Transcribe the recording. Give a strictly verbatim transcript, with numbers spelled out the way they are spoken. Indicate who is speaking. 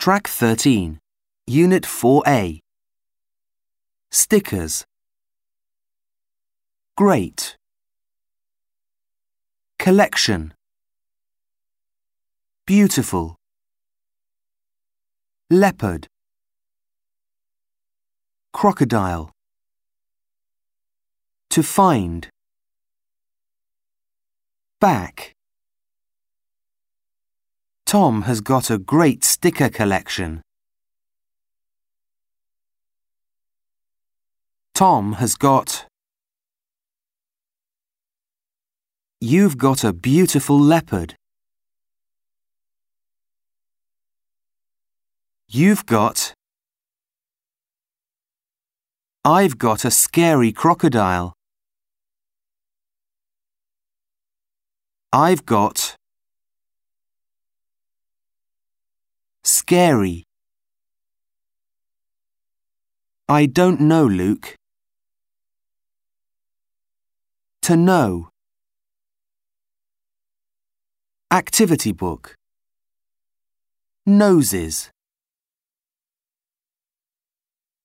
Speaker 1: Track thirteen, Unit four A. Stickers. Great. Collection. Beautiful. Leopard. Crocodile. To find. Back. Tom has got a great sticker collection. Tom has got. You've got a beautiful leopard. You've got. I've got a scary crocodile. I've got. Scary. I don't know, Luke. To know. Activity book. Noses.